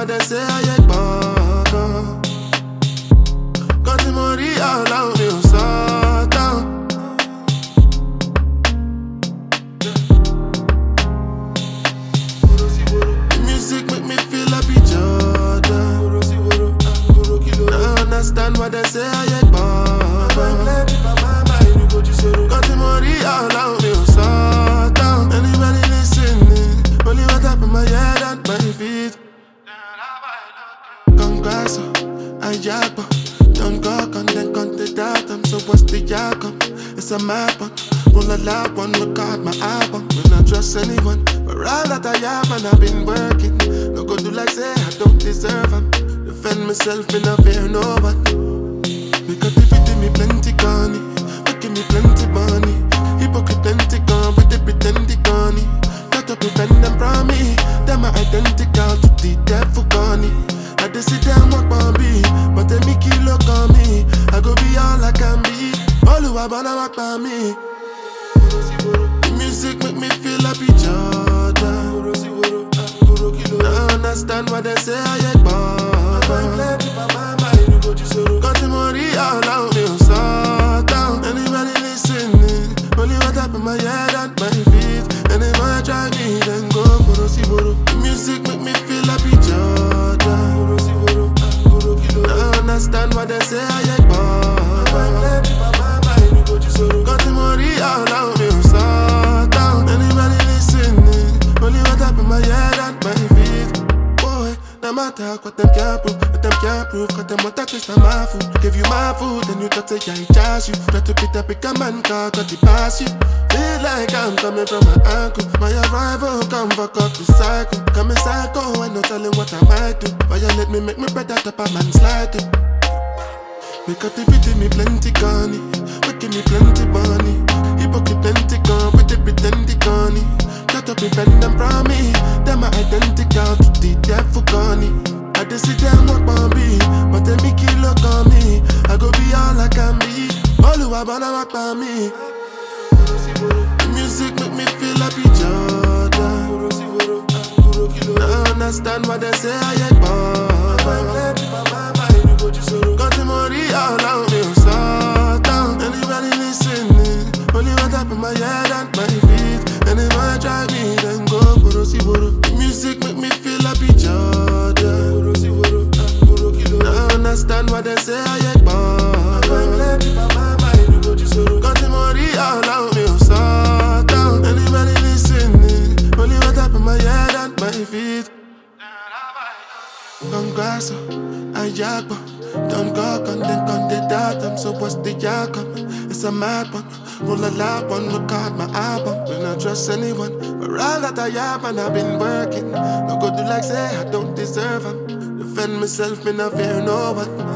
what they say I ain't baka. Got the money all out, me usata. Music make me feel happy, Jordan. I understand what they say I ain't baka. Got the money all out, me usata. Anybody listening, only what up in my head and my feet. Congrats, I jack, don't go on, then count it out. So what's the outcome? It's a map one, roll a lap one, record my album. Will not trust anyone, but all that I have and I've been working. No go do like say I don't deserve them. Defend myself, me not fear no one. Because if it me plenty gunny, making me plenty money. Hypocrite plenty gone, but they pretend they gunny. Got to prevent them from me. Them are identical to the devil gunny. I just sit down walk on me, but they make you look on me. I go be all I can be. All who are gonna walk by me. The music make me feel happy, Jordan. I understand what they say I ain't baka. Got the money all out, me usata. Anybody listening, only what up in my head and my feet. And if I try me, then go boro. The music make me feel happy, Jordan. I understand what they say I ain't baka. Got the money all out, me usata. Anybody listening, only what up in my head and my feet. Boy, no matter what them can't prove, what them can't prove. Cause them want to taste of my food. Give you my food, then you talk say I charge you. Try to pick up a man car, got the pass you. Feel like I'm coming from my ankle. My arrival come fuck up the cycle. Coming psycho, I no telling what I might do. Violate me, make me better top a man slide it. Make activity me plenty gunny, making me plenty money. Hypocrite plenty gone, but they pretend they gunny. Try to prevent them from me. Them are identical to the devil gunny. I just sit down walk on me, but they make you look on me. I go be all I can be. All who are gonna walk by me. The music make me feel happy, Jordan. I understand what they say I ain't baka. Got the money all out, me usata. Anybody listening, only what up in my head and my feet. And if I try me, then go boro. The music make me feel happy, Jordan. I understand what they say I ain't baka. Got the money all out, me usata. Anybody listening, only what up in my head and my feet. Congrats, I jack, don't go on, then count it out. So what's the outcome? It's a mad one, roll a lap one, record my album. Will not trust anyone, but all that I have and I've been working. No go do like say I don't deserve them. Defend myself, me not fear no one.